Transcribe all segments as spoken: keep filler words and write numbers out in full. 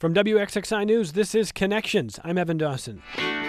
From W X X I News, this is Connections. I'm Evan Dawson.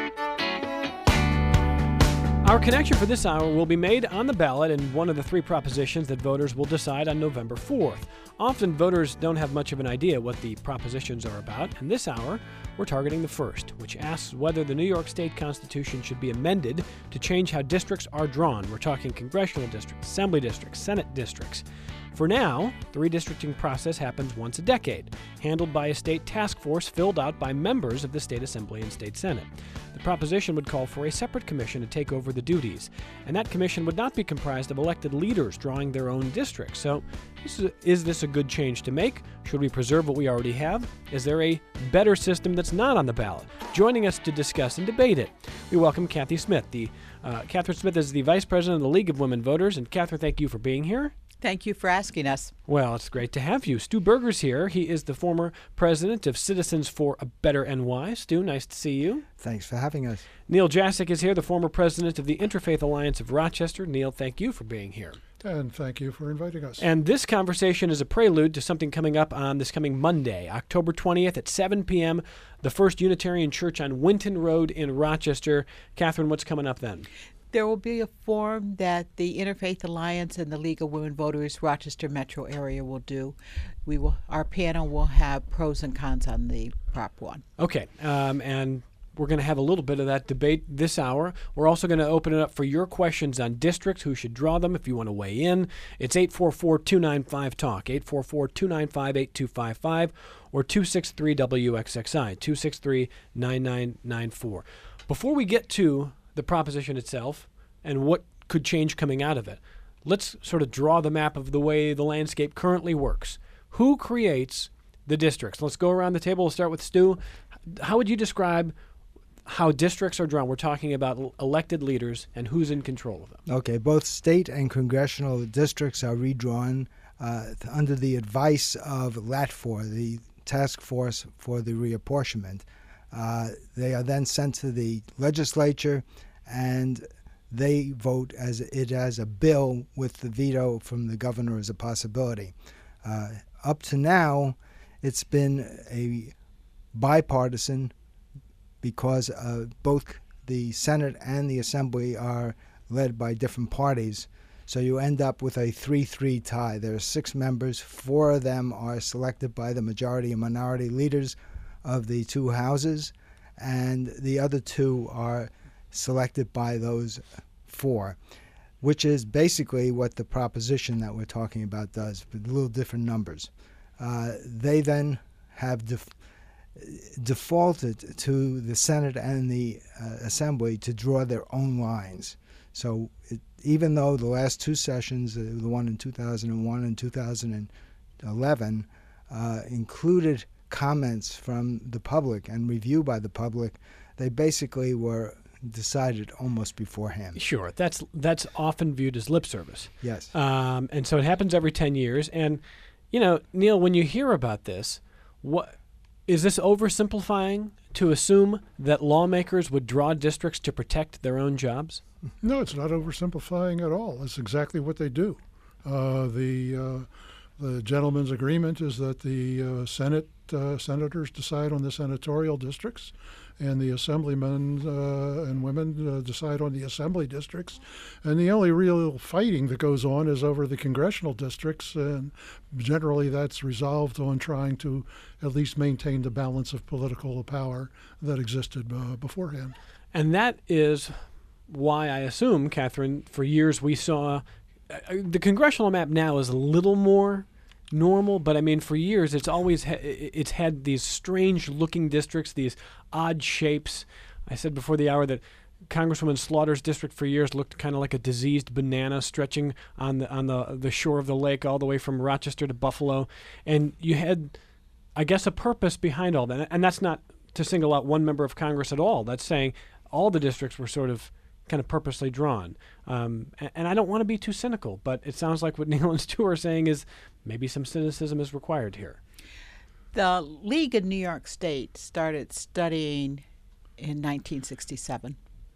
Our connection for this hour will be made on the ballot in one of the three propositions that voters will decide on November fourth. Often voters don't have much of an idea what the propositions are about, and this hour we're targeting the first, which asks whether the New York State Constitution should be amended to change how districts are drawn. We're talking congressional districts, assembly districts, Senate districts. For now, the redistricting process happens once a decade, handled by a state task force filled out by members of the state assembly and state senate. The proposition would call for a separate commission to take over the duties, and that commission would not be comprised of elected leaders drawing their own districts. So, this is, is this a good change to make? Should we preserve what we already have? Is there a better system that's not on the ballot? Joining us to discuss and debate it, we welcome Cathy Smith. The uh, Catherine Smith is the Vice President of the League of Women Voters, and Catherine, thank you for being here. Thank you for asking us. Well, it's great to have you. Stu Berger's here. He is the former president of Citizens for a Better N Y. Stu, nice to see you. Thanks for having us. Neil Jasek is here, the former president of the Interfaith Alliance of Rochester. Neil, thank you for being here. And thank you for inviting us. And this conversation is a prelude to something coming up on this coming Monday, October twentieth at seven p.m., the First Unitarian Church on Winton Road in Rochester. Catherine, what's coming up then? There will be a forum that the Interfaith Alliance and the League of Women Voters Rochester metro area will do. We will. Our panel will have pros and cons on the Prop one. Okay, um, and we're going to have a little bit of that debate this hour. We're also going to open it up for your questions on districts, who should draw them if you want to weigh in. It's eight four four, two nine five, talk, eight four four, two nine five, eight two five five, or two six three W X X I, two six three, nine nine nine four. Before we get to the proposition itself and what could change coming out of it, let's sort of draw the map of the way the landscape currently works. Who creates the districts? Let's go around the table. We'll start with Stu. How would you describe how districts are drawn? We're talking about elected leaders and who's in control of them. Okay, both state and congressional districts are redrawn uh, under the advice of LATFOR, the Task Force for the Reapportionment. Uh, they are then sent to the legislature, and they vote as it as a bill with the veto from the governor as a possibility. Uh, up to now, it's been a bipartisan because uh, both the Senate and the Assembly are led by different parties. So you end up with a three three tie. There are six members. Four of them are selected by the majority and minority leaders of the two houses, and the other two are selected by those four, which is basically what the proposition that we're talking about does, with little different numbers. Uh, they then have def- defaulted to the Senate and the uh, Assembly to draw their own lines. So it, even though the last two sessions, uh, the one in two thousand one and two thousand eleven, uh, included comments from the public and review by the public, they basically were decided almost beforehand. Sure, that's that's often viewed as lip service. Yes. Um, and so it happens every ten years. And, you know, Neil, when you hear about this, what is this oversimplifying to assume that lawmakers would draw districts to protect their own jobs? No, it's not oversimplifying at all. It's exactly what they do. Uh, the uh, the gentleman's agreement is that the uh, Senate uh, senators decide on the senatorial districts, and the assemblymen uh, and women uh, decide on the assembly districts. And the only real fighting that goes on is over the congressional districts, and generally that's resolved on trying to at least maintain the balance of political power that existed uh, beforehand. And that is why I assume, Catherine, for years we saw uh, the congressional map now is a little more normal, but I mean, for years it's always ha- it's had these strange-looking districts, these odd shapes. I said before the hour that Congresswoman Slaughter's district for years looked kind of like a diseased banana stretching on the on the the shore of the lake all the way from Rochester to Buffalo, and you had, I guess, a purpose behind all that, and that's not to single out one member of Congress at all. That's saying all the districts were sort of kind of purposely drawn. Um, and, and I don't want to be too cynical, but it sounds like what Neil and Stu are saying is maybe some cynicism is required here. The League in New York State started studying in nineteen sixty-seven,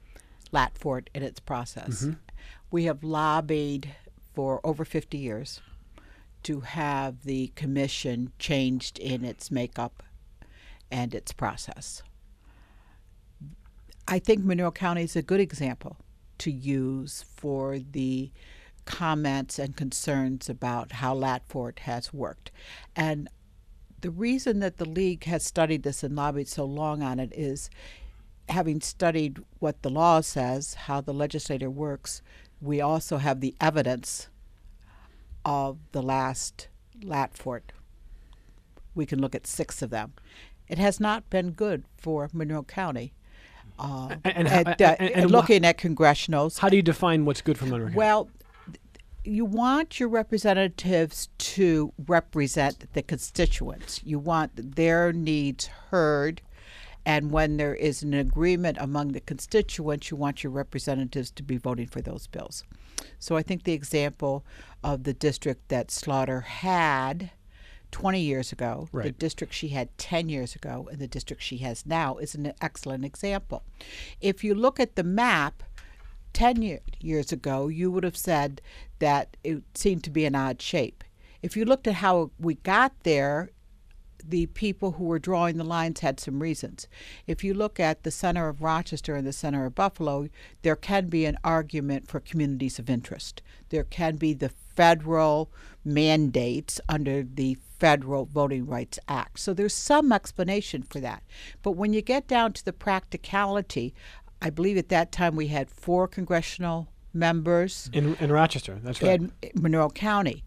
LATFOR in its process. Mm-hmm. We have lobbied for over fifty years to have the commission changed in its makeup. and its process. I think Monroe County is a good example to use for the comments and concerns about how Latford has worked. And the reason that the League has studied this and lobbied so long on it is, having studied what the law says, how the legislature works, we also have the evidence of the last Latford. We can look at six of them. It has not been good for Monroe County. Uh, and, at, and, uh, and, and looking at congressionals. How do you define what's good for Monroe County? Well, you want your representatives to represent the constituents. You want their needs heard. And when there is an agreement among the constituents, you want your representatives to be voting for those bills. So I think the example of the district that Slaughter had twenty years ago, right. the district she had ten years ago, and the district she has now is an excellent example. If you look at the map, ten year, years ago, you would have said that it seemed to be an odd shape. If you looked at how we got there, the people who were drawing the lines had some reasons. If you look at the center of Rochester and the center of Buffalo, there can be an argument for communities of interest. There can be the federal mandates under the Federal Voting Rights Act. So there's some explanation for that. But when you get down to the practicality, I believe at that time we had four congressional members in, in Rochester, that's right, in Monroe County,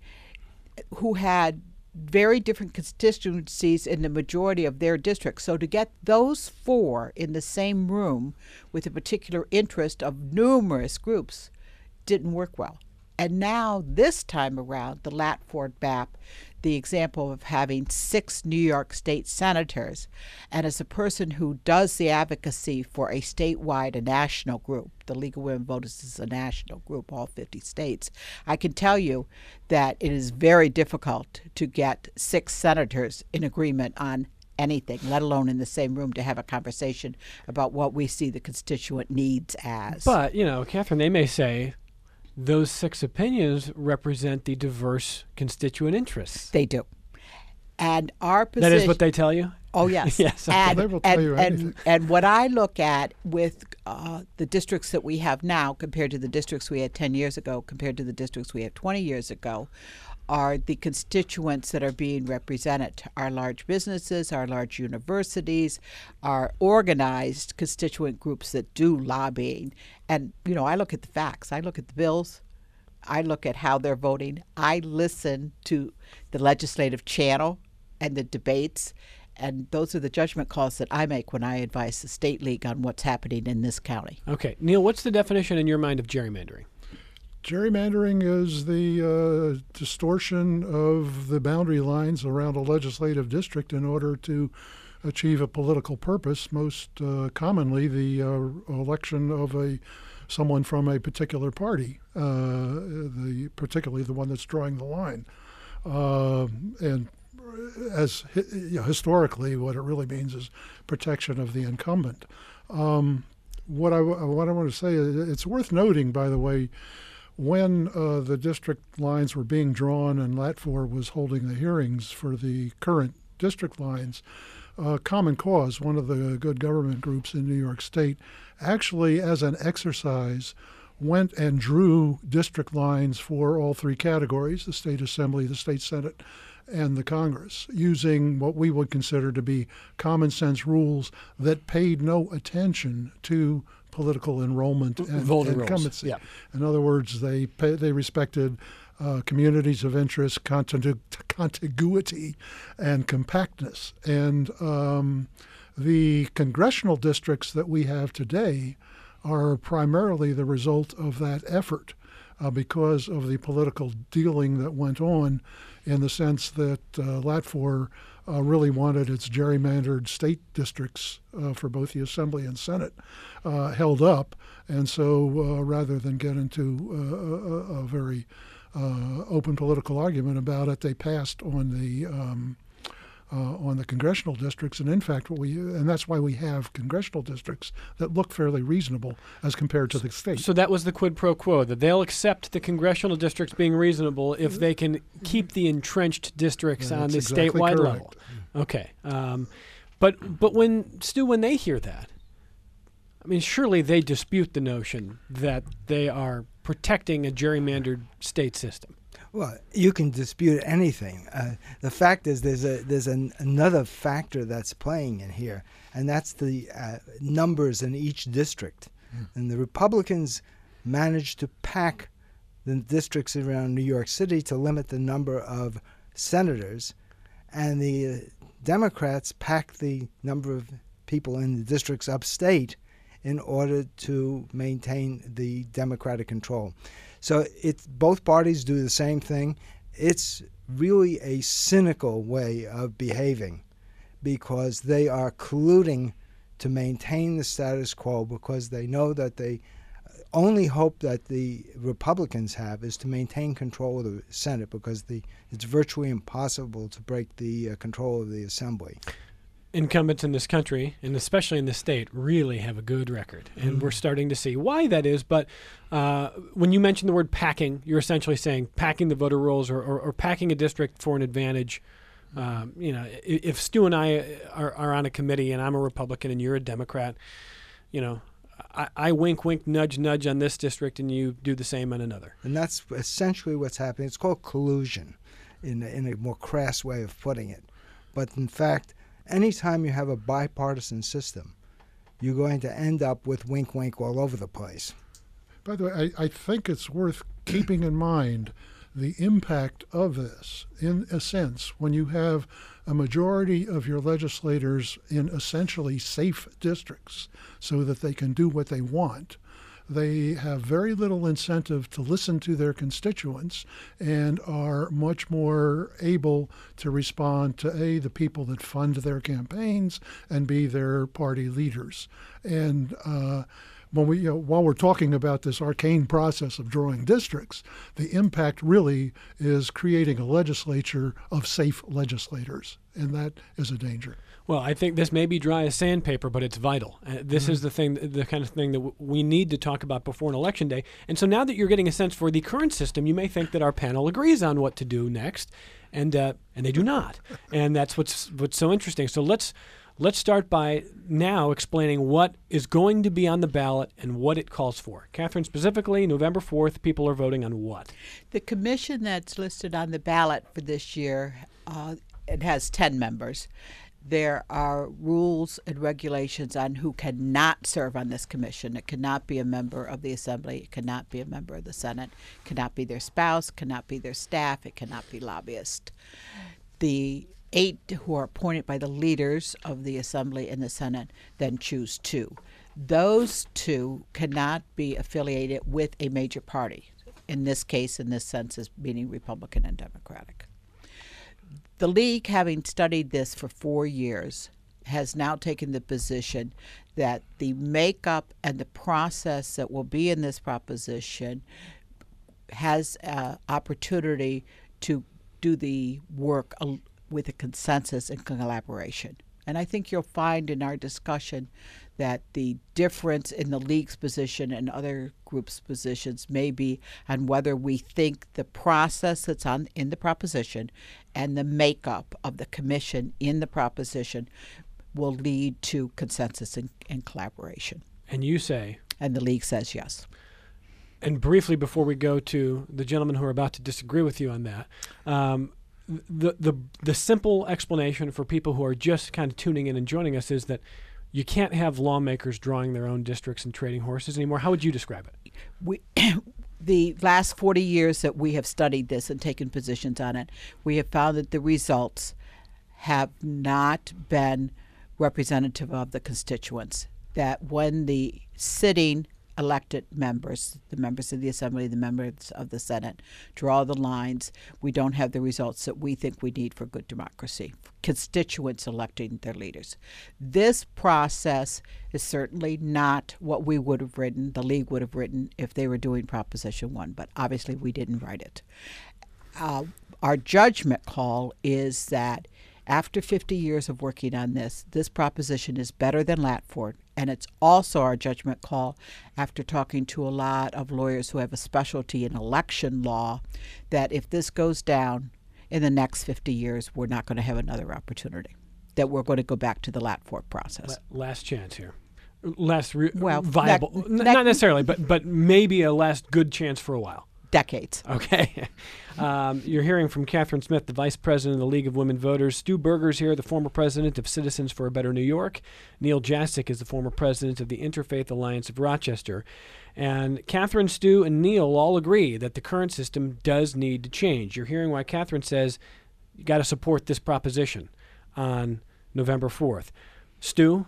who had very different constituencies in the majority of their districts. So to get those four in the same room with a particular interest of numerous groups didn't work well. And now this time around, the Latford B A P, the example of having six New York State senators, and as a person who does the advocacy for a statewide, a national group, the League of Women Voters is a national group, all fifty states, I can tell you that it is very difficult to get six senators in agreement on anything, let alone in the same room to have a conversation about what we see the constituent needs as. But, you know, Catherine, they may say those six opinions represent the diverse constituent interests. They do. And our position... That is what they tell you? Oh, yes. Yes. And, Well, they will tell and, you anything. and, and what I look at with uh, the districts that we have now compared to the districts we had ten years ago, compared to the districts we had twenty years ago, are the constituents that are being represented. Our large businesses, our large universities, our organized constituent groups that do lobbying. And, you know, I look at the facts. I look at the bills. I look at how they're voting. I listen to the legislative channel and the debates. And those are the judgment calls that I make when I advise the State League on what's happening in this county. Okay. Neil, what's the definition in your mind of gerrymandering? Gerrymandering is the uh, distortion of the boundary lines around a legislative district in order to achieve a political purpose, most uh, commonly the uh, election of a someone from a particular party, uh, the particularly the one that's drawing the line. Uh, and as hi- you know, historically, what it really means is protection of the incumbent. Um, what I what I want to say is it's worth noting, by the way, when uh, the district lines were being drawn and Latford was holding the hearings for the current district lines, uh, Common Cause, one of the good government groups in New York State, actually, as an exercise, went and drew district lines for all three categories, the state assembly, the state senate, and the Congress, using what we would consider to be common sense rules that paid no attention to political enrollment and Voting rules, incumbency. yeah. In other words, they pay, they respected uh, communities of interest, continu- contiguity, and compactness. And um, the congressional districts that we have today are primarily the result of that effort uh, because of the political dealing that went on, in the sense that uh, Latford uh, really wanted its gerrymandered state districts uh, for both the Assembly and Senate uh, held up. And so uh, rather than get into uh, a, a very uh, open political argument about it, they passed on the um, uh, on the congressional districts. And in fact, what we and that's why we have congressional districts that look fairly reasonable as compared to the state. So that was the quid pro quo, that they'll accept the congressional districts being reasonable if they can keep the entrenched districts Yeah, on the that's exactly statewide correct. level. Okay. Um, But but when Stu, when they hear that, I mean, surely they dispute the notion that they are protecting a gerrymandered state system. Well, you can dispute anything. Uh, the fact is, there's a there's an, another factor that's playing in here, and that's the uh, numbers in each district. Mm. And the Republicans managed to pack the districts around New York City to limit the number of senators, and the uh, Democrats packed the number of people in the districts upstate in order to maintain the Democratic control. So it's, both parties do the same thing. It's really a cynical way of behaving because they are colluding to maintain the status quo because they know that the only hope that the Republicans have is to maintain control of the Senate because the, it's virtually impossible to break the uh, control of the Assembly. Incumbents in this country, and especially in this state, really have a good record. And mm-hmm. we're starting to see why that is. But uh, when you mention the word packing, you're essentially saying packing the voter rolls or, or, or packing a district for an advantage. Um, you know, if, if Stu and I are, are on a committee and I'm a Republican and you're a Democrat, you know, I, I wink, wink, nudge, nudge on this district and you do the same on another. And that's essentially what's happening. It's called collusion in, in a more crass way of putting it. But in fact, anytime you have a bipartisan system, you're going to end up with wink, wink all over the place. By the way, I, I think it's worth keeping in mind the impact of this, in a sense, when you have a majority of your legislators in essentially safe districts so that they can do what they want. They have very little incentive to listen to their constituents and are much more able to respond to A, the people that fund their campaigns, and B, their party leaders. And uh, when we, you know, while we're talking about this arcane process of drawing districts, the impact really is creating a legislature of safe legislators, and that is a danger. Well, I think this may be dry as sandpaper, but it's vital. Uh, this mm-hmm. is the thing, the kind of thing that w- we need to talk about before an election day. And so now that you're getting a sense for the current system, you may think that our panel agrees on what to do next, and uh, and they do not. And that's what's what's so interesting. So let's let's start by now explaining what is going to be on the ballot and what it calls for. Catherine, specifically, November fourth, people are voting on what? The commission that's listed on the ballot for this year, uh, it has ten members. There are rules and regulations on who cannot serve on this commission. It cannot be a member of the Assembly. It cannot be a member of the Senate. It cannot be their spouse. It cannot be their staff. It cannot be lobbyists. The eight who are appointed by the leaders of the Assembly and the Senate then choose two. Those two cannot be affiliated with a major party. In this case, in this sense, is meaning Republican and Democratic. The League, having studied this for four years, has now taken the position that the makeup and the process that will be in this proposition has an opportunity to do the work with a consensus and collaboration. And I think you'll find in our discussion that the difference in the League's position and other groups' positions may be on whether we think the process that's on in the proposition and the makeup of the commission in the proposition will lead to consensus and, and collaboration. And you say? And the League says yes. And briefly, before we go to the gentlemen who are about to disagree with you on that, um, the the the simple explanation for people who are just kind of tuning in and joining us is that you can't have lawmakers drawing their own districts and trading horses anymore. How would you describe it? We, the last forty years that we have studied this and taken positions on it, we have found that the results have not been representative of the constituents. That when the sitting elected members, the members of the Assembly, the members of the Senate, draw the lines, we don't have the results that we think we need for good democracy, constituents electing their leaders. This process is certainly not what we would have written, the League would have written if they were doing Proposition one, but obviously we didn't write it. Uh, our judgment call is that after fifty years of working on this, this proposition is better than Latford. And it's also our judgment call, after talking to a lot of lawyers who have a specialty in election law, that if this goes down in the next fifty years, we're not going to have another opportunity. that we're going to go back to the Latford process. La- last chance here. Last re- Well, viable. that- N- that- not necessarily, but but maybe a last good chance for a while. Decades. Okay. um, you're hearing from Catherine Smith, the Vice President of the League of Women Voters. Stu Berger's here, the former President of Citizens for a Better New York. Neil Jasek is the former President of the Interfaith Alliance of Rochester. And Catherine, Stu, and Neil all agree that the current system does need to change. You're hearing why Catherine says you got to support this proposition on November fourth. Stu,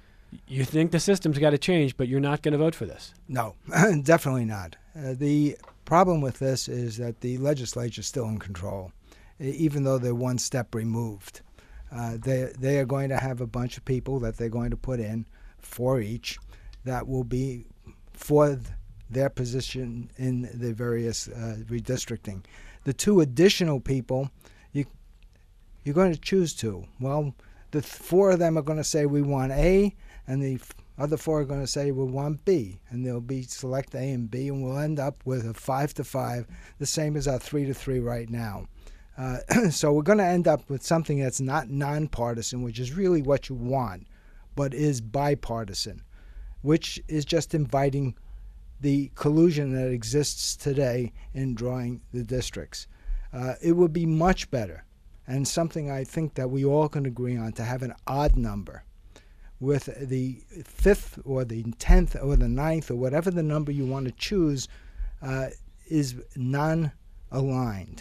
you think the system's got to change, but you're not going to vote for this. No, definitely not. Uh, the problem with this is that the legislature is still in control, e- even though they're one step removed. Uh, they they are going to have a bunch of people that they're going to put in, four each, that will be for th- their position in the various uh, redistricting. The two additional people, you you're going to choose two. Well, the th- four of them are going to say we want A, and the f- other four are going to say we want B, and they'll be select A and B, and we'll end up with a five to five, the same as our three to three right now. Uh, so we're going to end up with something that's not nonpartisan, which is really what you want, but is bipartisan, which is just inviting the collusion that exists today in drawing the districts. Uh, it would be much better, and something I think that we all can agree on, to have an odd number, with the fifth or the tenth or the ninth or whatever the number you want to choose uh, is non-aligned.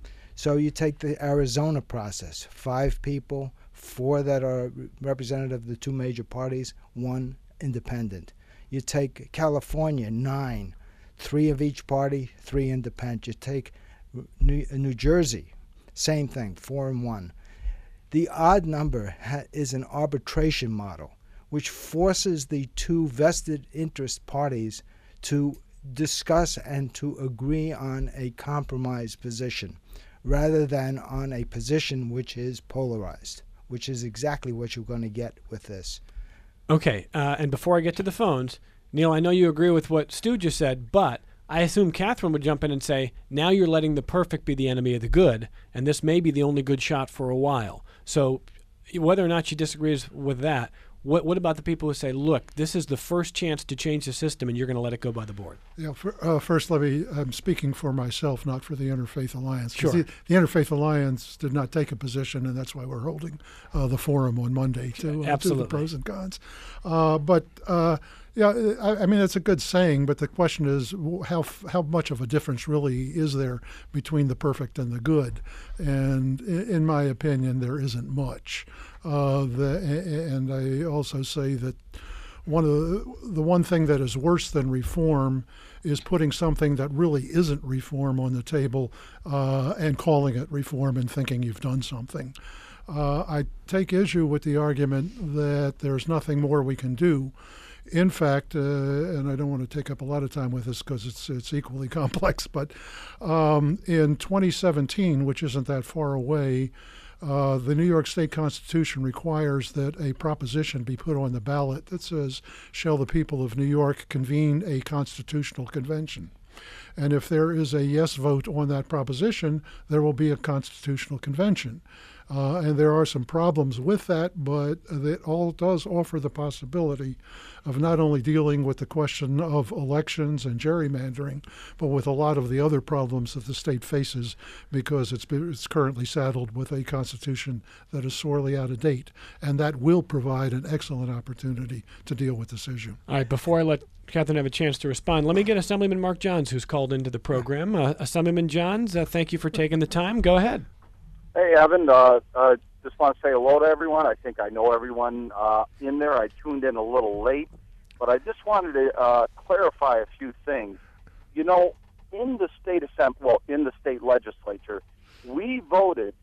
So you take the Arizona process, five people, four that are representative of the two major parties, one independent. You take California, nine, three of each party, three independent. You take New, New Jersey, same thing, four and one. The odd number ha- is an arbitration model, which forces the two vested interest parties to discuss and to agree on a compromise position, rather than on a position which is polarized, which is exactly what you're going to get with this. Okay, uh, and before I get to the phones, Neil, I know you agree with what Stu just said, but I assume Catherine would jump in and say, now you're letting the perfect be the enemy of the good, and this may be the only good shot for a while. So whether or not she disagrees with that, what what about the people who say, look, this is the first chance to change the system and you're going to let it go by the board? Yeah, for, uh, first, let me, I'm speaking for myself, not for the Interfaith Alliance. 'Cause Sure. The, the Interfaith Alliance did not take a position, and that's why we're holding uh, the forum on Monday to, uh, to Absolutely. the pros and cons. Uh, but, uh, yeah, I, I mean, that's a good saying, but the question is w- how f- how much of a difference really is there between the perfect and the good? And i- in my opinion, there isn't much. Uh, the, a- and I also say that one of the, the one thing that is worse than reform is putting something that really isn't reform on the table uh, and calling it reform and thinking you've done something. Uh, I take issue with the argument that there's nothing more we can do. In fact, uh, and I don't want to take up a lot of time with this because it's it's equally complex, but um, in twenty seventeen, which isn't that far away, uh, the New York State Constitution requires that a proposition be put on the ballot that says, shall the people of New York convene a constitutional convention? And if there is a yes vote on that proposition, there will be a constitutional convention. Uh, and there are some problems with that, but it all does offer the possibility of not only dealing with the question of elections and gerrymandering, but with a lot of the other problems that the state faces because it's, it's currently saddled with a constitution that is sorely out of date. And that will provide an excellent opportunity to deal with this issue. All right, before I let Catherine have a chance to respond, let me get Assemblyman Mark Johns, who's called into the program. Uh, Assemblyman Johns, uh, thank you for taking the time. Go ahead. Hey, Evan. Uh, uh, just want to say hello to everyone. I think I know everyone uh, in there. I tuned in a little late, but I just wanted to uh, clarify a few things. You know, in the state assembly, well, in the state legislature, we voted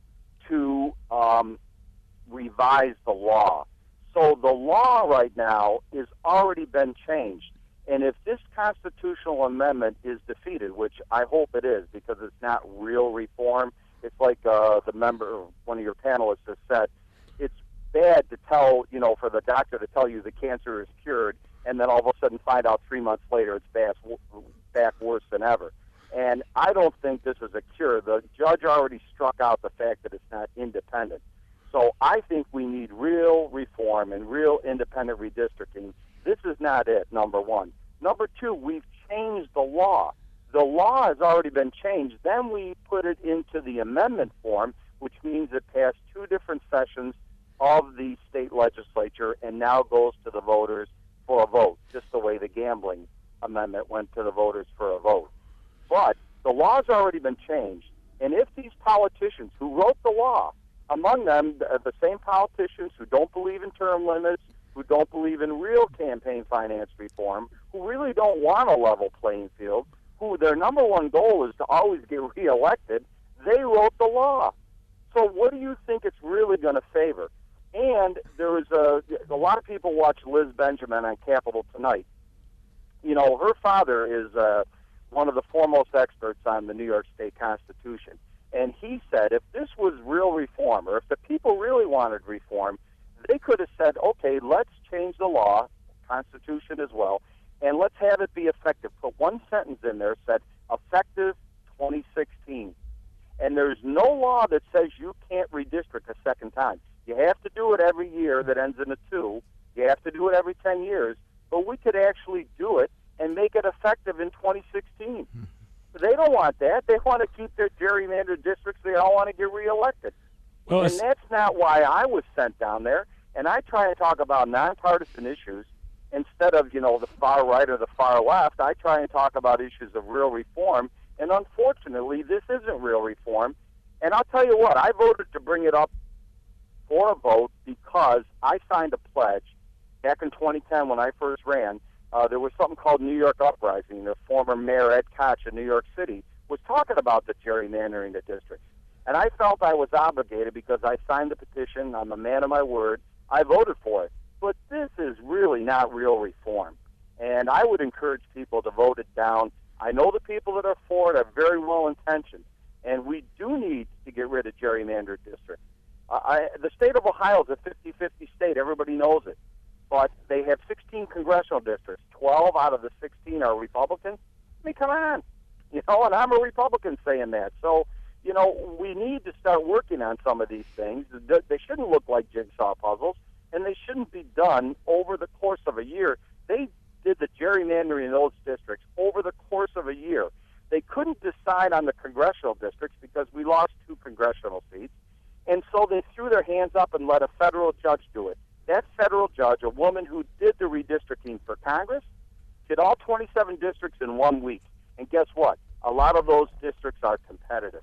to um, revise the law. So the law right now has already been changed. And if this constitutional amendment is defeated, which I hope it is because it's not real reform, it's like uh, the member, one of your panelists has said, it's bad to tell, you know, for the doctor to tell you the cancer is cured and then all of a sudden find out three months later it's back, back worse than ever. And I don't think this is a cure. The judge already struck out the fact that it's not independent. So I think we need real reform and real independent redistricting. This is not it, number one. Number two, we've changed the law. The law has already been changed. Then we put it into the amendment form, which means it passed two different sessions of the state legislature and now goes to the voters for a vote, just the way the gambling amendment went to the voters for a vote. But the law's already been changed, and if these politicians who wrote the law, among them the, the same politicians who don't believe in term limits, who don't believe in real campaign finance reform, who really don't want a level playing field, who their number one goal is to always get reelected, they wrote the law. So what do you think it's really going to favor? And there was a, a lot of people watch Liz Benjamin on Capitol Tonight. You know, her father is uh, one of the foremost experts on the New York State Constitution. And he said if this was real reform, or if the people really wanted reform, they could have said, okay, let's change the law, Constitution as well, and let's have it be effective. Put one sentence in there, said effective twenty sixteen. And there's no law that says you can't redistrict a second time. You have to do it every year that ends in a two. You have to do it every ten years. But we could actually do it and make it effective in twenty sixteen. Mm-hmm. They don't want that. They want to keep their gerrymandered districts. They all want to get reelected. Well, and that's not why I was sent down there. And I try and talk about nonpartisan issues instead of, you know, the far right or the far left. I try and talk about issues of real reform. And unfortunately, this isn't real reform. And I'll tell you what, I voted to bring it up for a vote because I signed a pledge back in twenty ten when I first ran. Uh, there was something called New York Uprising. The former mayor, Ed Koch of New York City, was talking about the gerrymandering the districts. And I felt I was obligated because I signed the petition. I'm a man of my word. I voted for it. But this is really not real reform. And I would encourage people to vote it down. I know the people that are for it are very well-intentioned. And we do need to get rid of gerrymandered districts. Uh, I, the state of Ohio is a fifty-fifty state. Everybody knows it. But they have sixteen congressional districts. twelve out of the sixteen are Republicans. I mean, come on. You know, and I'm a Republican saying that. So, you know, we need to start working on some of these things. They shouldn't look like jigsaw puzzles, and they shouldn't be done over the course of a year. They did the gerrymandering in those districts over the course of a year. They couldn't decide on the congressional districts because we lost two congressional seats, and so they threw their hands up and let a federal judge do it. That federal judge, a woman who did the redistricting for Congress, did all twenty-seven districts in one week. And guess what? A lot of those districts are competitive.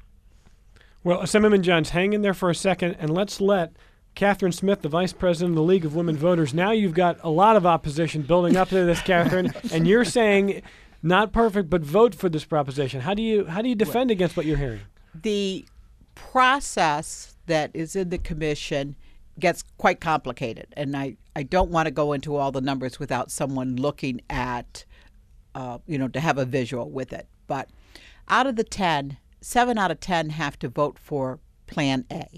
Well, Assemblyman Johns, hang in there for a second, and let's let Catherine Smith, the Vice President of the League of Women Voters. Now you've got a lot of opposition building up to this, Catherine, and you're saying not perfect, but vote for this proposition. How do you how do you defend against what you're hearing? The process that is in the commission gets quite complicated, and I, I don't want to go into all the numbers without someone looking at, uh, you know, to have a visual with it. But out of the ten, seven out of ten have to vote for Plan A.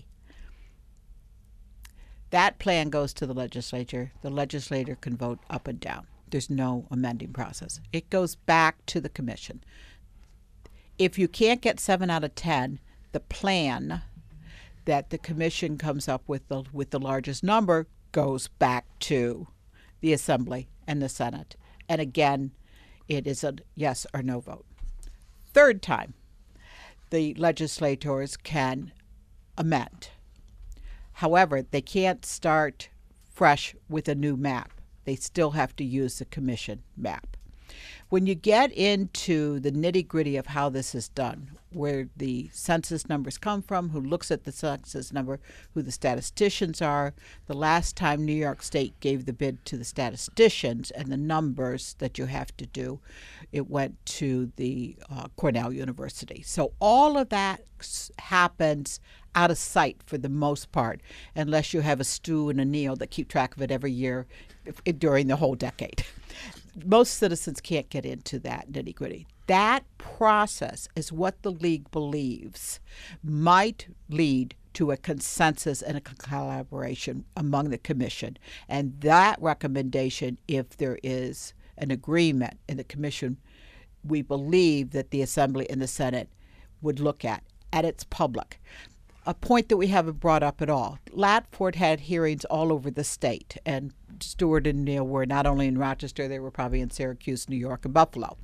That plan goes to the legislature. The legislature can vote up and down. There's no amending process. It goes back to the commission. If you can't get seven out of ten, the plan that the commission comes up with the with the largest number goes back to the Assembly and the Senate. And again, it is a yes or no vote. Third time, the legislators can amend. However, they can't start fresh with a new map. They still have to use the commission map. When you get into the nitty-gritty of how this is done, where the census numbers come from, who looks at the census number, who the statisticians are, the last time New York State gave the bid to the statisticians and the numbers that you have to do, it went to the uh, Cornell University. So all of that happens out of sight for the most part, unless you have a Stu and a Neil that keep track of it every year if, if, during the whole decade. Most citizens can't get into that nitty-gritty. That process is what the League believes might lead to a consensus and a collaboration among the commission. And that recommendation, if there is an agreement in the commission, we believe that the Assembly and the Senate would look at, at its public. a point that we haven't brought up at all. Latford had hearings all over the state, and Stewart and Neal were not only in Rochester, they were probably in Syracuse, New York, and Buffalo.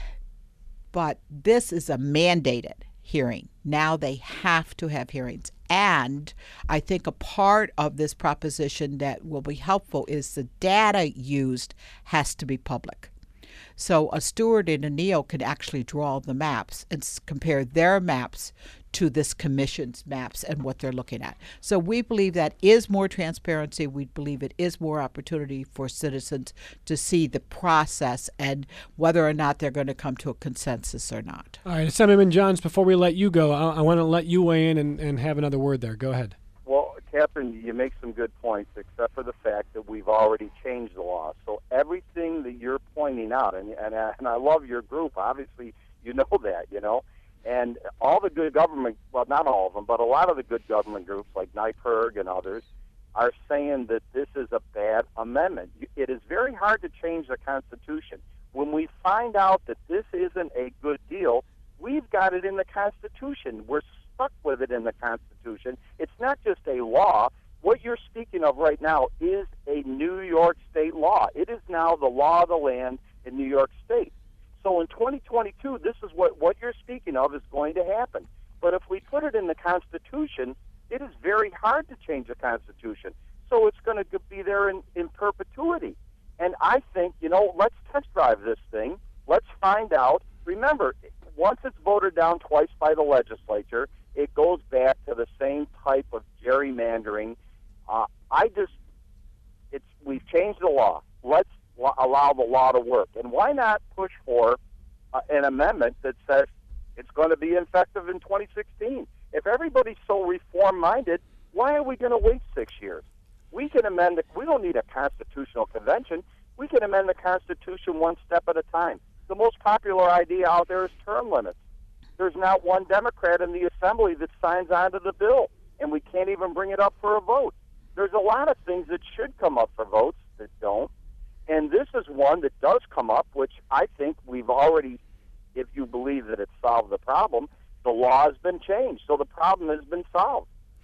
But this is a mandated hearing. Now they have to have hearings. And I think a part of this proposition that will be helpful is the data used has to be public. So a Stewart and a Neal can actually draw the maps and s- compare their maps to this commission's maps and what they're looking at. So we believe that is more transparency. We believe it is more opportunity for citizens to see the process and whether or not they're going to come to a consensus or not. All right, Assemblyman Johns, before we let you go, I, I want to let you weigh in and, and have another word there. Go ahead. Well, Catherine, you make some good points, except for the fact that we've already changed the law. So everything that you're pointing out, and and, I- and I love your group. Obviously, you know that, you know. And all the good government, well, not all of them, but a lot of the good government groups like NYPIRG and others are saying that this is a bad amendment. It is very hard to change the Constitution. When we find out that this isn't a good deal, we've got it in the Constitution. We're stuck with it in the Constitution. It's not just a law. What you're speaking of right now is a New York State law. It is now the law of the land in New York State. So in twenty twenty-two, this is what, what you're speaking of is going to happen. But if we put it in the Constitution, it is very hard to change the Constitution. So it's going to be there in, in perpetuity. And I think, you know, let's test drive this thing. Let's find out. Remember, once it's voted down twice by the legislature, it goes back to the same type of gerrymandering. Uh, I just, it's we've changed the law. Let's lo- allow the law to work. And why not push for uh, an amendment that says it's going to be effective in twenty sixteen? If everybody's so reform-minded, why are we going to wait six years? We can amend it. We don't need a constitutional convention. We can amend the Constitution one step at a time. The most popular idea out there is term limits. There's not one Democrat in the Assembly that signs on to the bill, and we can't even bring it up for a vote. There's a lot of things that should come up for votes that don't, and this is one that does come up, which I think we've already, if you believe that it's solved the problem, the law has been changed, so the problem has been solved.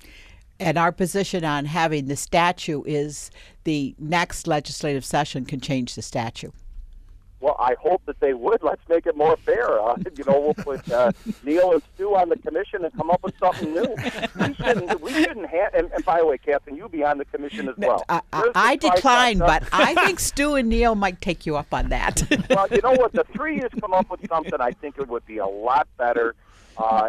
And our position on having the statute is the next legislative session can change the statute. Well, I hope that they would. Let's make it more fair. Uh, you know, we'll put uh, Neal and Stu on the commission and come up with something new. We shouldn't. We shouldn't have. And, and by the way, Catherine, you be on the commission as well. I, I, I decline, but I think Stu and Neal might take you up on that. Well, you know what? The three has come up with something. I think it would be a lot better. Uh,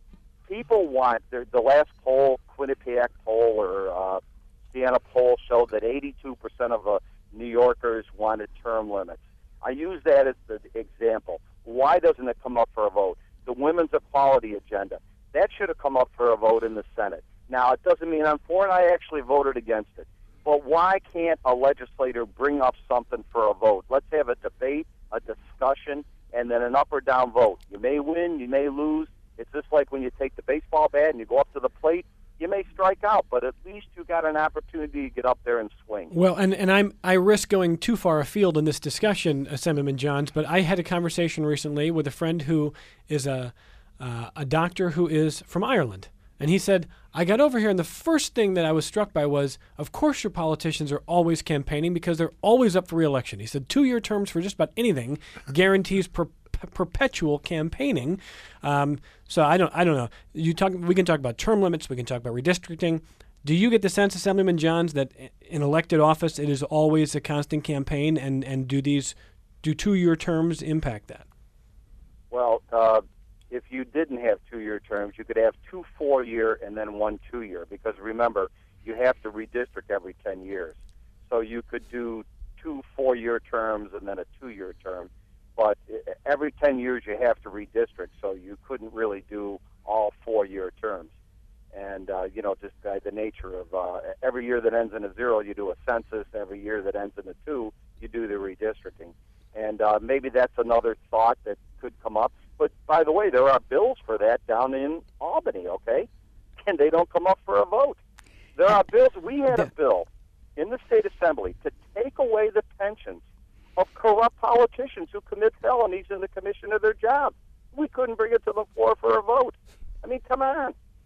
people want the, the last poll, Quinnipiac poll or uh, Siena poll showed that eighty-two percent of uh, New Yorkers wanted term limits. I use that as the example. Why doesn't it come up for a vote? The women's equality agenda. That should have come up for a vote in the Senate. Now, it doesn't mean I'm for it. I actually voted against it. But why can't a legislator bring up something for a vote? Let's have a debate, a discussion, and then an up or down vote. You may win, you may lose. It's just like when you take the baseball bat and you go up to the plate. You may strike out, but at least you got an opportunity to get up there and swing. Well, and, and I'm I risk going too far afield in this discussion, Assemblyman Johns, but I had a conversation recently with a friend who is a uh, a doctor who is from Ireland. And he said, I got over here, and the first thing that I was struck by was, of course your politicians are always campaigning because they're always up for re-election. He said two-year terms for just about anything guarantees per- perpetual campaigning. Um, so I don't I don't know. You talk. We can talk about term limits. We can talk about redistricting. Do you get the sense, Assemblyman Johns, that in elected office it is always a constant campaign, and, and do these do two-year terms impact that? Well, uh, if you didn't have two-year terms, you could have two four-year and then one two-year, because remember, you have to redistrict every ten years. So you could do two four-year terms and then a two-year term. But every ten years you have to redistrict, so you couldn't really do all four-year terms. And, uh, you know, just by the nature of uh, every year that ends in a zero, you do a census. Every year that ends in a two, you do the redistricting. And uh, maybe that's another thought that could come up. But, by the way, there are bills for that down in Albany, okay? And they don't come up for a vote. There are bills. We had a bill in the State Assembly to take away the pensions of corrupt politicians who commit felonies in the commission of their job. We couldn't bring it to the floor for a vote. I mean, come on.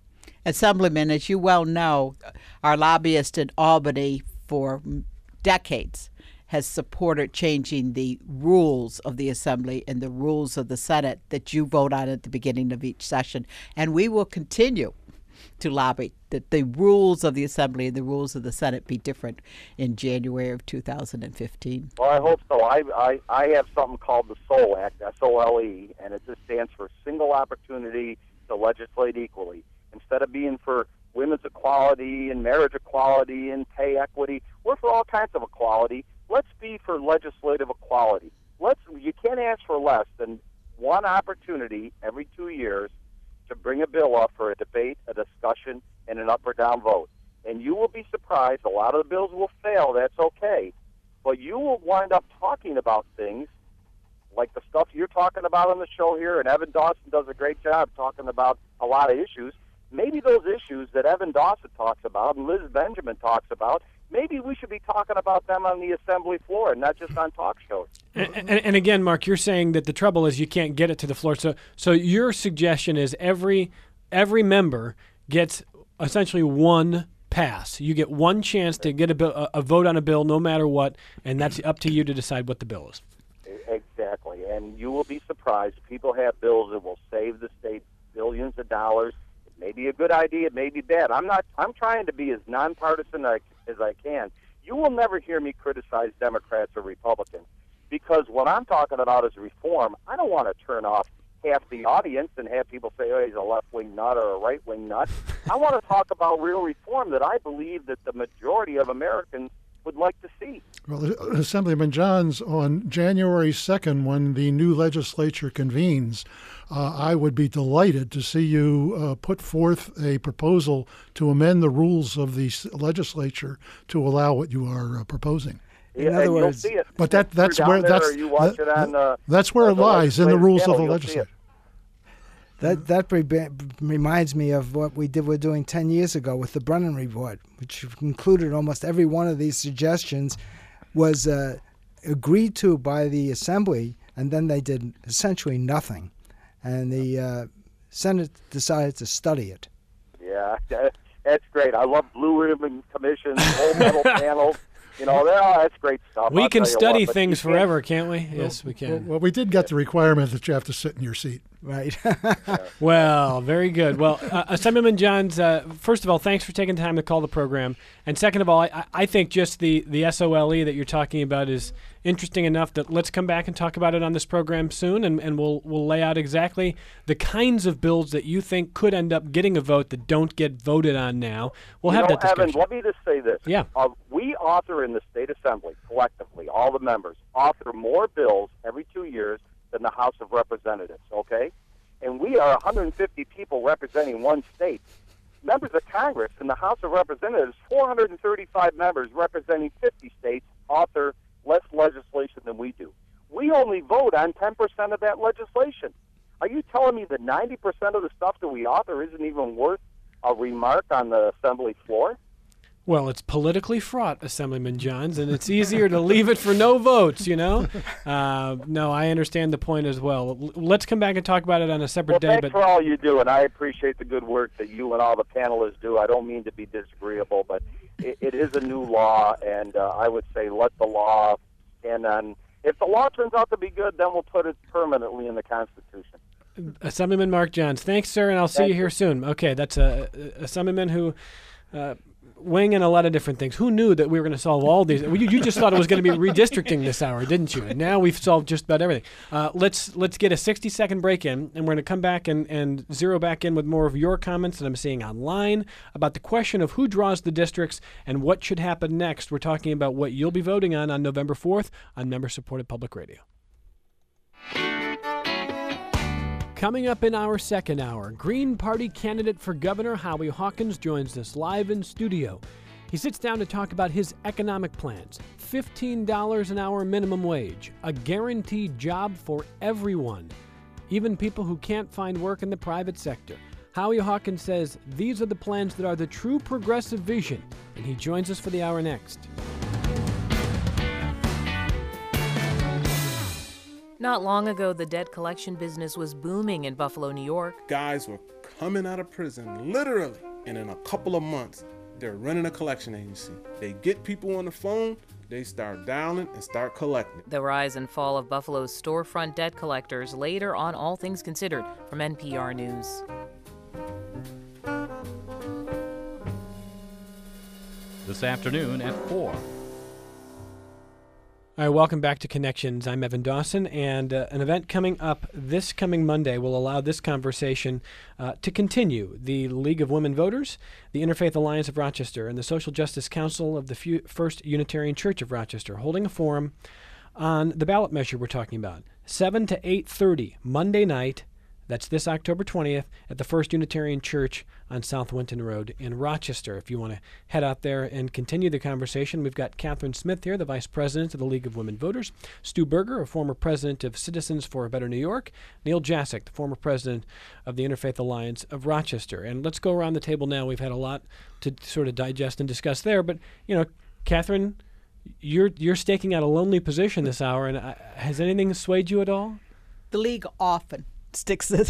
Assemblyman, as you well know, our lobbyist in Albany for decades has supported changing the rules of the Assembly and the rules of the Senate that you vote on at the beginning of each session. And we will continue to lobby that the rules of the Assembly and the rules of the Senate be different in January of two thousand fifteen. Well, I hope so. I, I, I have something called the SOLE Act, S O L E, and it just stands for Single Opportunity to Legislate Equally. Instead of being for women's equality and marriage equality and pay equity, we're for all kinds of equality. Let's be for legislative equality. Let's. You can't ask for less than one opportunity every two years to bring a bill up for a debate, a discussion, and an up or down vote. And you will be surprised. A lot of the bills will fail. That's okay. But you will wind up talking about things like the stuff you're talking about on the show here, and Evan Dawson does a great job talking about a lot of issues. Maybe those issues that Evan Dawson talks about and Liz Benjamin talks about, maybe we should be talking about them on the Assembly floor and not just on talk shows. And, and, and again, Mark, you're saying that the trouble is you can't get it to the floor. So, so your suggestion is every every member gets essentially one pass. You get one chance to get a, bill, a, a vote on a bill, no matter what, and that's up to you to decide what the bill is. Exactly, and you will be surprised. People have bills that will save the state billions of dollars. It may be a good idea, it may be bad. I'm not. I'm trying to be as nonpartisan as as I can. You will never hear me criticize Democrats or Republicans, because what I'm talking about is reform. I don't want to turn off half the audience and have people say, oh, he's a left-wing nut or a right-wing nut. I want to talk about real reform that I believe that the majority of Americans would like to see. Well, Assemblyman Johns, on January second, when the new legislature convenes, uh, I would be delighted to see you uh, put forth a proposal to amend the rules of the legislature to allow what you are uh, proposing. In Yeah, other and words, you'll see it. But that that's You're where down there that's or you watch that- it on, uh, that's where on it the lies in the legislative rules of channel, the you'll see legislature. it. That that re- reminds me of what we did. We're doing ten years ago with the Brennan Report, which included almost every one of these suggestions, was uh, agreed to by the Assembly, and then they did essentially nothing, and the uh, Senate decided to study it. Yeah, that, that's great. I love blue ribbon commissions, gold medal panels. You know, they're all, that's great stuff. We I'll can tell you study what, but things you can't- forever, can't we? Yes, we Well, can. well, we did get the requirement that you have to sit in your seat. Right. Well, very good. Well, uh, Assemblyman Johns, uh, first of all, thanks for taking time to call the program. And second of all, I, I think just the, the S O L E that you're talking about is interesting enough that let's come back and talk about it on this program soon, and, and we'll we'll lay out exactly the kinds of bills that you think could end up getting a vote that don't get voted on now. We'll you have know, that discussion. Evan, let me just say this. Yeah. Uh, we author in the state assembly, collectively, all the members, author more bills every two years than the House of Representatives, okay? And we are one hundred fifty people representing one state. Members of Congress in the House of Representatives, four hundred thirty-five members representing fifty states, author less legislation than we do. We only vote on ten percent of that legislation. Are you telling me that ninety percent of the stuff that we author isn't even worth a remark on the Assembly floor? Well, it's politically fraught, Assemblyman Johns, and it's easier to leave it for no votes, you know? Uh, no, I understand the point as well. L- Let's come back and talk about it on a separate Well, day. thanks But for all you do, and I appreciate the good work that you and all the panelists do. I don't mean to be disagreeable, but it, it is a new law, and uh, I would say let the law stand on. If the law turns out to be good, then we'll put it permanently in the Constitution. Assemblyman Mark Johns, thanks, sir, and I'll see Thank you here you. soon. Okay, that's a, a Assemblyman who... Uh, weighing in a lot of different things. Who knew that we were going to solve all these? You, you just thought it was going to be redistricting this hour, didn't you? And now we've solved just about everything. Uh, let's let's get a sixty-second break in, and we're going to come back and, and zero back in with more of your comments that I'm seeing online about the question of who draws the districts and what should happen next. We're talking about what you'll be voting on on November fourth on member-supported public radio. Coming up in our second hour, Green Party candidate for governor Howie Hawkins joins us live in studio. He sits down to talk about his economic plans, fifteen dollars an hour minimum wage, a guaranteed job for everyone, even people who can't find work in the private sector. Howie Hawkins says these are the plans that are the true progressive vision, and he joins us for the hour next. Not long ago, the debt collection business was booming in Buffalo, New York. Guys were coming out of prison, literally, and in a couple of months, they're running a collection agency. They get people on the phone, they start dialing and start collecting. The rise and fall of Buffalo's storefront debt collectors later on All Things Considered from N P R News. This afternoon at four. All right, welcome back to Connections. I'm Evan Dawson, and uh, an event coming up this coming Monday will allow this conversation uh, to continue. The League of Women Voters, the Interfaith Alliance of Rochester, and the Social Justice Council of the Fu- First Unitarian Church of Rochester holding a forum on the ballot measure we're talking about. seven to eight thirty Monday night. That's this October twentieth at the First Unitarian Church on South Winton Road in Rochester. If you want to head out there and continue the conversation, we've got Catherine Smith here, the Vice President of the League of Women Voters, Stu Berger, a former President of Citizens for a Better New York, Neil Jasek, the former President of the Interfaith Alliance of Rochester. And let's go around the table now. We've had a lot to sort of digest and discuss there. But, you know, Catherine, you're, you're staking out a lonely position this hour, and uh, has anything swayed you at all? The League often sticks this.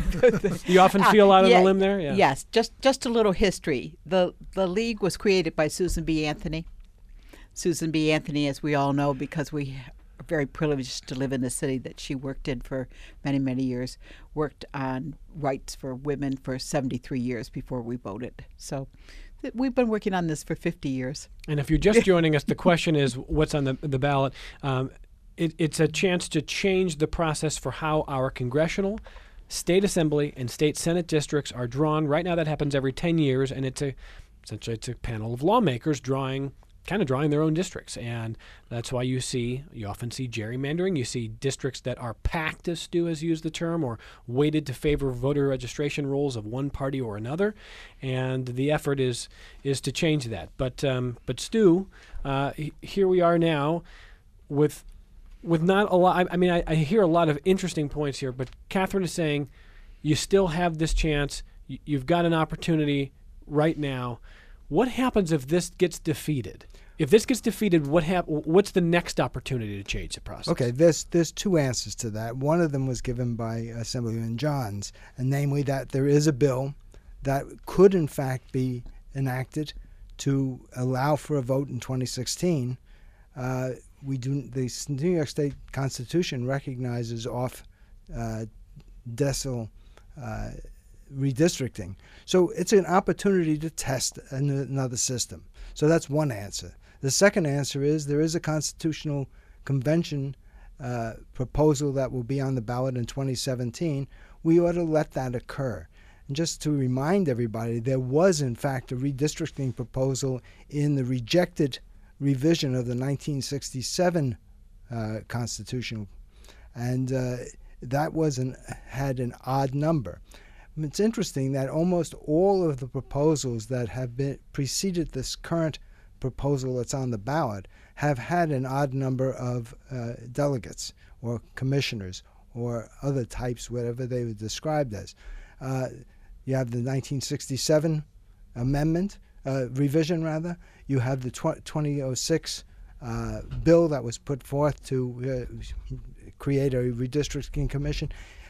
You often feel out uh, on yeah, a limb there? Yeah. Yes. Just just a little history. The the League was created by Susan B. Anthony. Susan B. Anthony, as we all know, because we are very privileged to live in the city that she worked in for many, many years, worked on rights for women for seventy-three years before we voted. So th- we've been working on this for fifty years. And if you're just joining us, the question is what's on the, the ballot. Um, It, it's a chance to change the process for how our congressional, state assembly, and state senate districts are drawn. Right now, that happens every ten years, and it's a essentially it's a panel of lawmakers drawing, kind of drawing their own districts, and that's why you see you often see gerrymandering. You see districts that are packed, as Stu has used the term, or weighted to favor voter registration rules of one party or another, and the effort is is to change that. But um, but Stu, uh, here we are now with. With not a lot, I mean, I, I hear a lot of interesting points here, but Catherine is saying you still have this chance. You, you've got an opportunity right now. What happens if this gets defeated? If this gets defeated, what hap- what's the next opportunity to change the process? Okay, there's there's two answers to that. One of them was given by Assemblyman Johns, and namely that there is a bill that could in fact be enacted to allow for a vote in twenty sixteen. Uh, we do the New York State Constitution recognizes off uh, decile uh, redistricting, so it's an opportunity to test an, another system. So that's one answer. The second answer is there is a constitutional convention uh, proposal that will be on the ballot in twenty seventeen. We ought to let that occur. And just to remind everybody, there was in fact a redistricting proposal in the rejected revision of the nineteen sixty-seven uh, Constitution, and uh, that was an, had an odd number. It's interesting that almost all of the proposals that have been preceded this current proposal that's on the ballot have had an odd number of uh, delegates or commissioners or other types, whatever they were described as. Uh, you have the nineteen sixty-seven amendment, uh, revision rather. You have the tw- twenty oh six uh, bill that was put forth to uh, create a redistricting commission.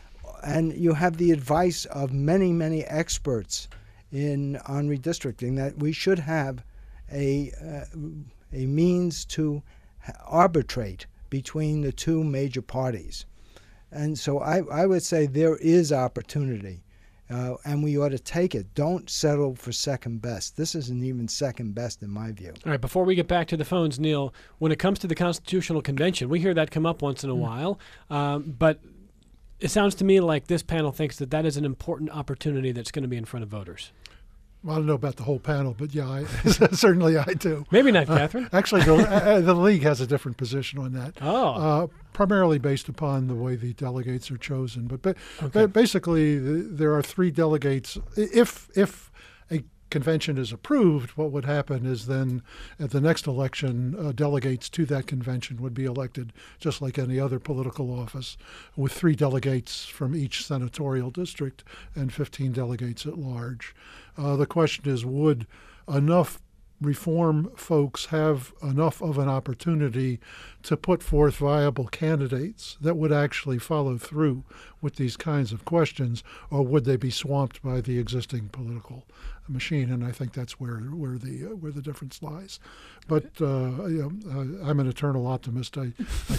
And you have the advice of many, many experts in on redistricting that we should have a uh, a means to arbitrate between the two major parties. And so I, I would say there is opportunity, uh, and we ought to take it. Don't settle for second best. This isn't even second best in my view. All right, before we get back to the phones, Neil, when it comes to the Constitutional Convention, we hear that come up once in a mm. while, um, but it sounds to me like this panel thinks that that is an important opportunity that's going to be in front of voters. Well, I don't know about the whole panel, but yeah, I, certainly I do. Maybe not, Catherine. Uh, actually, the, uh, the League has a different position on that. Oh. Uh, primarily based upon the way the delegates are chosen. But, but, okay. but basically, the, there are three delegates. If if a convention is approved, what would happen is then at the next election, uh, delegates to that convention would be elected just like any other political office, with three delegates from each senatorial district and fifteen delegates at large. Uh, the question is, would enough reform folks have enough of an opportunity to put forth viable candidates that would actually follow through with these kinds of questions, or would they be swamped by the existing political machine? And I think that's where where the uh, where the difference lies. But uh, you know, I'm an eternal optimist. I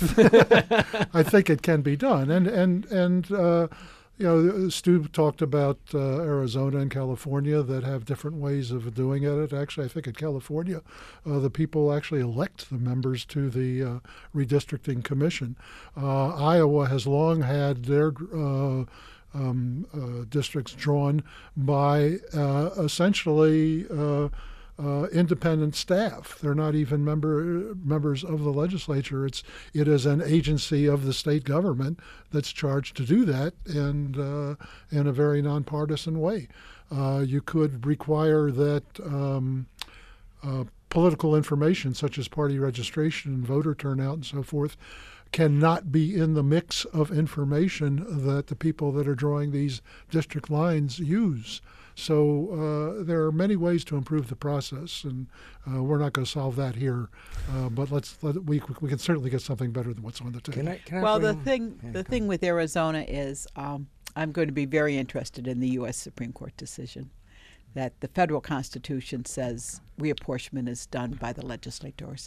I think it can be done, and and and. Uh, You know, Stu talked about uh, Arizona and California that have different ways of doing it. Actually, I think in California, uh, the people actually elect the members to the uh, redistricting commission. Uh, Iowa has long had their uh, um, uh, districts drawn by uh, essentially uh, Uh, independent staff. They're not even member members of the legislature. It's it is an agency of the state government that's charged to do that, and uh, in a very nonpartisan way. Uh, you could require that um, uh, political information, such as party registration and voter turnout and so forth, cannot be in the mix of information that the people that are drawing these district lines use. So uh, there are many ways to improve the process, and uh, we're not going to solve that here. Uh, but let's let we we can certainly get something better than what's on the table. Can I, can I well, the bring- thing yeah, the go thing with Arizona is um, I'm going to be very interested in the U S Supreme Court decision that the federal Constitution says reapportionment is done by the legislators.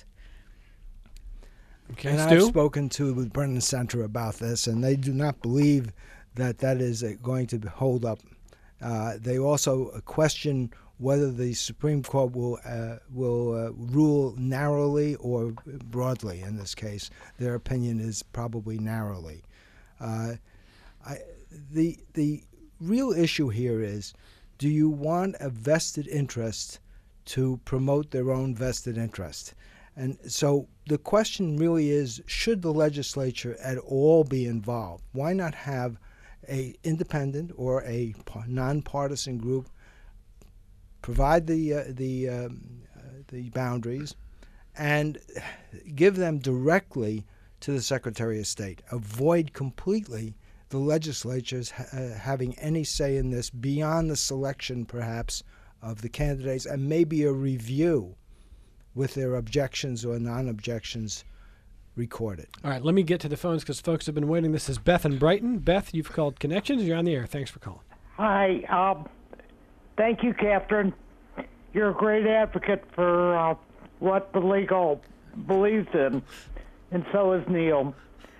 Okay, And Stu? I've spoken to the Brennan Center about this, and they do not believe that that is uh, going to hold up. Uh, they also question whether the Supreme Court will uh, will uh, rule narrowly or broadly. In this case, their opinion is probably narrowly. Uh, I, the the real issue here is, do you want a vested interest to promote their own vested interest? And so the question really is, should the legislature at all be involved? Why not have a independent or a nonpartisan group provide the uh, the um, uh, the boundaries and give them directly to the Secretary of State? Avoid completely the legislatures ha- uh, having any say in this beyond the selection, perhaps, of the candidates, and maybe a review with their objections or non-objections recorded. All right, let me get to the phones because folks have been waiting. This is Beth in Brighton. Beth, you've called Connections. You're on the air. Thanks for calling. Hi. Um, thank you, Catherine. You're a great advocate for uh, what the league all believes in, and so is Neil.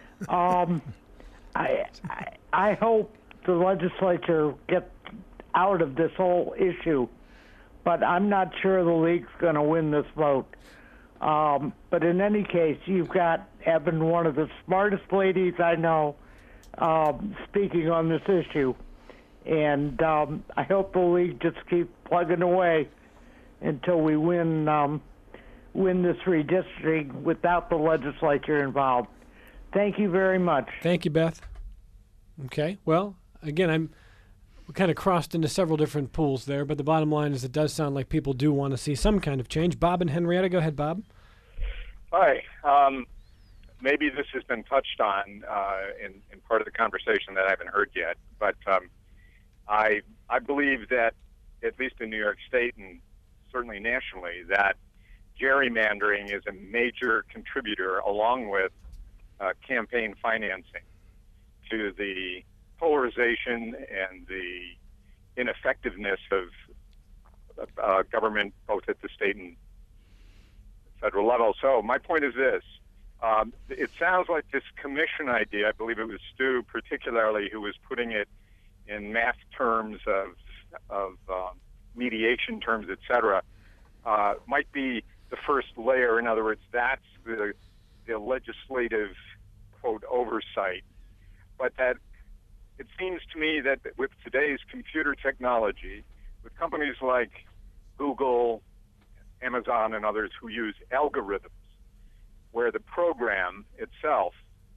Um, I, I I hope the legislature gets out of this whole issue, but I'm not sure the league's going to win this vote. Um, but in any case, you've got Evan, one of the smartest ladies I know, um, speaking on this issue. And um, I hope the league just keeps plugging away until we win um, win this redistricting without the legislature involved. Thank you very much. Thank you, Beth. Okay, well, again, I'm we kind of crossed into several different pools there, but the bottom line is it does sound like people do want to see some kind of change. Bob and Henrietta, go ahead, Bob. Hi. Um, maybe this has been touched on uh, in, in part of the conversation that I haven't heard yet, but um, I I believe that, at least in New York State and certainly nationally, that gerrymandering is a major contributor, along with uh, campaign financing, to the polarization and the ineffectiveness of uh, government, both at the state and federal level. So my point is this. Um, it sounds like this commission idea, I believe it was Stu particularly who was putting it in math terms of, of um, mediation terms, et cetera, uh, might be the first layer. In other words, that's the, the legislative, quote, oversight. But that it seems to me that with today's computer technology, with companies like Google, Amazon, and others who use algorithms, where the program itself,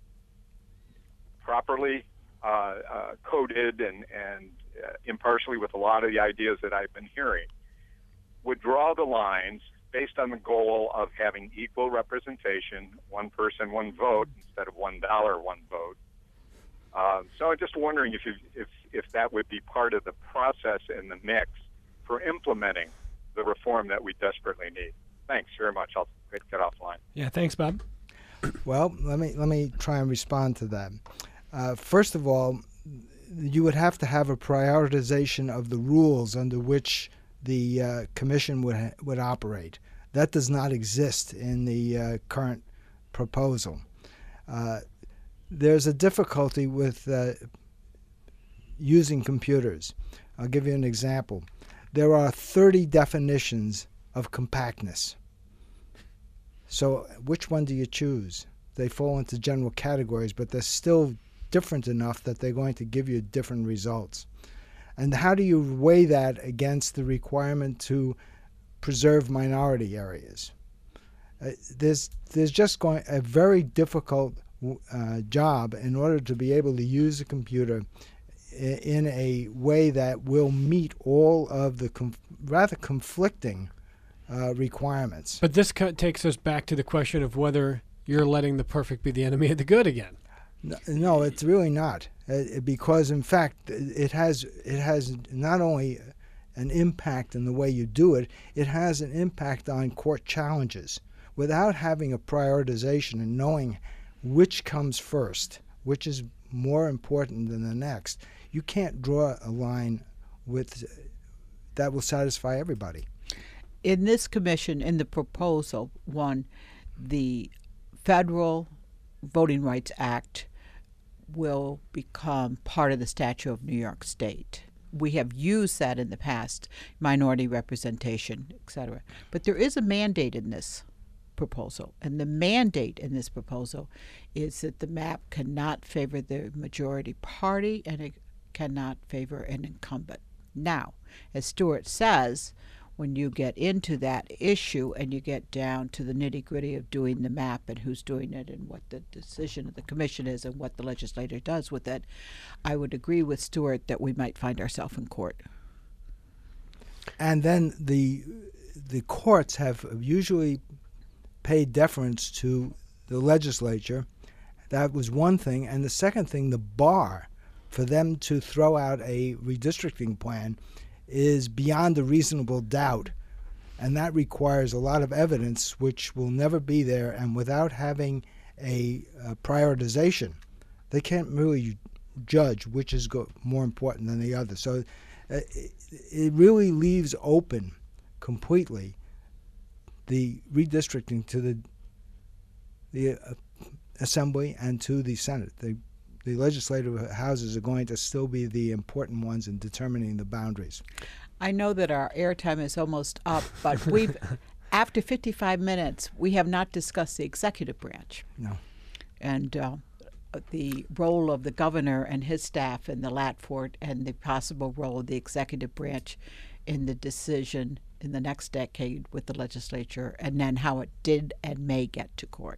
properly uh, uh, coded and, and uh, impartially with a lot of the ideas that I've been hearing, would draw the lines based on the goal of having equal representation, one person, one vote, instead of one dollar, one vote. Uh, so I'm just wondering if, you, if if that would be part of the process and the mix for implementing the reform that we desperately need. Thanks very much. I'll get, get offline. Yeah, thanks, Bob. Well, let me let me try and respond to that. Uh, first of all, you would have to have a prioritization of the rules under which the uh, commission would ha- would operate. That does not exist in the uh, current proposal. Uh, there's a difficulty with uh, using computers. I'll give you an example. There are thirty definitions of compactness. So which one do you choose? They fall into general categories, but they're still different enough that they're going to give you different results. And how do you weigh that against the requirement to preserve minority areas? Uh, there's there's just going a very difficult uh, job in order to be able to use a computer in, in a way that will meet all of the conf- rather conflicting uh, requirements. But this co- takes us back to the question of whether you're letting the perfect be the enemy of the good again. No, no, it's really not, uh, because in fact it has it has not only an impact in the way you do it, it has an impact on court challenges. Without having a prioritization and knowing which comes first, which is more important than the next, you can't draw a line with that will satisfy everybody. In this commission, in the proposal, one, the Federal Voting Rights Act will become part of the statute of New York State. We have used that in the past, minority representation, et cetera. But there is a mandate in this proposal, and the mandate in this proposal is that the map cannot favor the majority party and it cannot favor an incumbent. Now, as Stuart says, when you get into that issue and you get down to the nitty-gritty of doing the map and who's doing it and what the decision of the commission is and what the legislator does with it, I would agree with Stuart that we might find ourselves in court. And then the the courts have usually paid deference to the legislature. That was one thing. And the second thing, the bar for them to throw out a redistricting plan is beyond a reasonable doubt, and that requires a lot of evidence which will never be there, and without having a, a prioritization, they can't really judge which is go- more important than the other. So uh, it, it really leaves open completely the redistricting to the the uh, Assembly and to the Senate. The, the legislative houses are going to still be the important ones in determining the boundaries. I know that our airtime is almost up, but we've, after fifty-five minutes, we have not discussed the executive branch. No. And uh, the role of the governor and his staff in the Latford and the possible role of the executive branch in the decision in the next decade with the legislature, and then how it did and may get to court.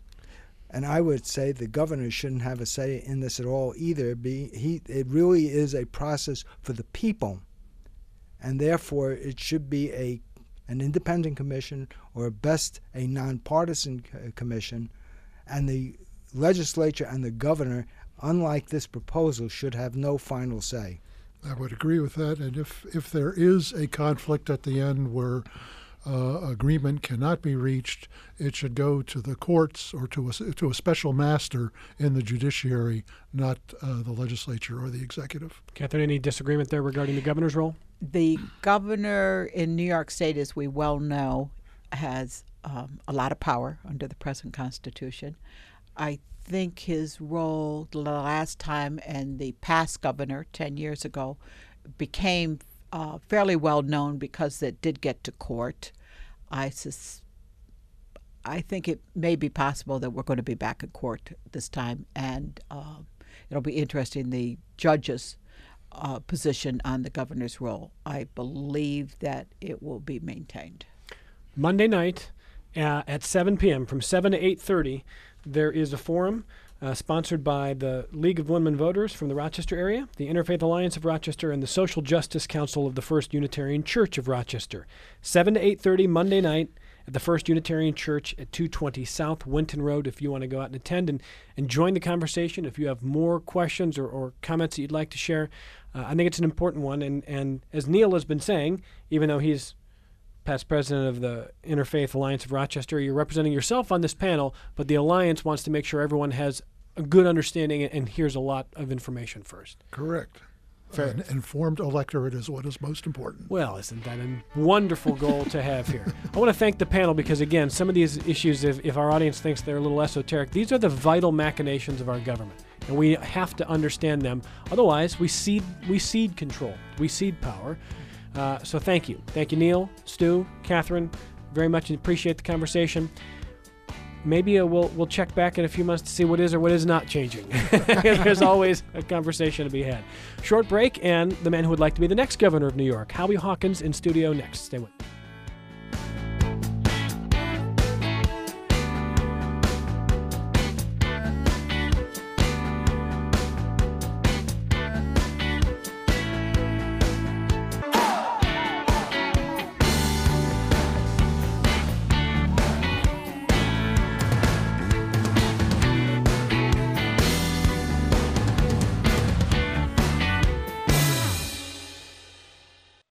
And I would say the governor shouldn't have a say in this at all either. Be he, it really is a process for the people, and therefore it should be a an independent commission, or best a nonpartisan c- commission, and the legislature and the governor, unlike this proposal, should have no final say. I would agree with that. And if, if there is a conflict at the end where uh, agreement cannot be reached, it should go to the courts or to a, to a special master in the judiciary, not uh, the legislature or the executive. Catherine, any disagreement there regarding the governor's role? The governor in New York State, as we well know, has um, a lot of power under the present Constitution. I think his role the last time and the past governor ten years ago became uh, fairly well known because it did get to court. I sus- I think it may be possible that we're going to be back in court this time, and uh, it'll be interesting, the judges' uh, position on the governor's role. I believe that it will be maintained. Monday night uh, at seven p.m. from seven to eight thirty, there is a forum uh, sponsored by the League of Women Voters from the Rochester area, the Interfaith Alliance of Rochester, and the Social Justice Council of the First Unitarian Church of Rochester. seven to eight thirty Monday night at the First Unitarian Church at two twenty South Winton Road if you want to go out and attend and, and join the conversation. If you have more questions or, or comments that you'd like to share, uh, I think it's an important one. And, and as Neil has been saying, even though he's past president of the Interfaith Alliance of Rochester. You're representing yourself on this panel, but the Alliance wants to make sure everyone has a good understanding and hears a lot of information first. Correct. Fair. An informed electorate is what is most important. Well, isn't that a wonderful goal to have here? I want to thank the panel because, again, some of these issues, if, if our audience thinks they're a little esoteric, these are the vital machinations of our government, and we have to understand them. Otherwise, we cede, we cede control. We cede power. Uh, so thank you. Thank you, Neil, Stu, Catherine. Very much appreciate the conversation. Maybe uh, we'll we'll check back in a few months to see what is or what is not changing. There's always a conversation to be had. Short break, and the man who would like to be the next governor of New York, Howie Hawkins, in studio next. Stay with me.